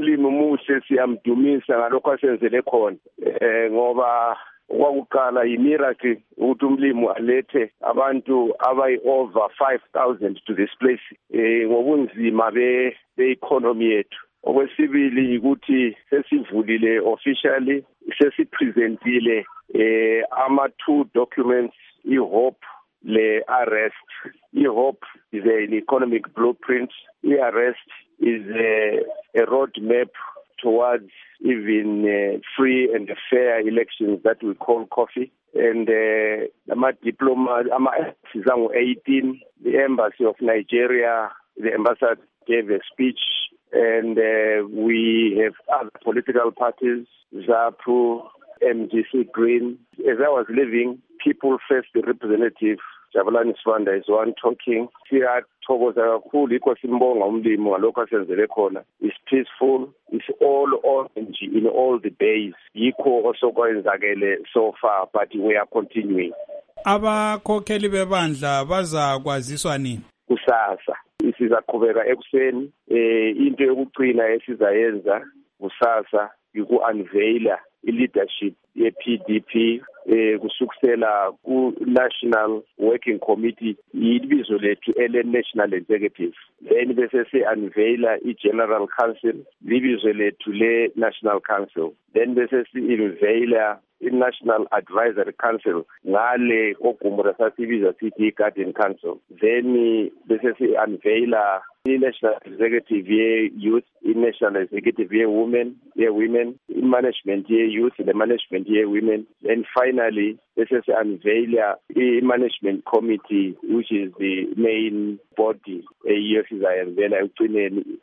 umlimi umuhle siyamdumisa ngalokho asenzele khona ngoba kwakuqala yimiracle ukuthi umlimi alethe abantu abayi-over 5,000 to this place ngobunzima be-economy yethu. Okwesibili ukuthi sesivulile officially sesipresentile ama-2 documents i-HOPE le-ARREST. I-HOPE is an economic blueprint. I-ARREST is a roadmap towards even free and fair elections that we call coffee. And ama-diplomas, ama-embassies angu-18, the Embassy of Nigeria, the ambassador gave a speech, and we have other political parties, ZAPU, MDC Green. As I was leaving, People First, the representative, Jabulani Sibanda, is one talking. Siyathokoza kakhulu ikho simbonga umlimi ngalokho asenzele khona. It's peaceful. It's all orange in all the days. Yikho osokwenzakele so far, but we are continuing. Abakhokheli bebandla bazakwaziswa nini? Kusasa. Sizaqhubeka ekuseni. Into yokugcina esizayenza kusasa yiku-unveila i-leadership ye-PDP kusukusela ku-National Working Committee ibizo lethu ele-National Executive. Then bese si-unveila i-General Council ibizo lethu le-National Council. Then bese si-unveila i-National Advisory Council ngale ogumura sasibiza sithi i-Guardian Council. Then bese si-unveila i-National Executive ye-Youth, i-National Executive ye-Women, i-Management ye-Youth, the Management ye-Women. And finally, bese si-unveila i-Management Committee, which is the main body eyiyo sizayenzela ekugcineni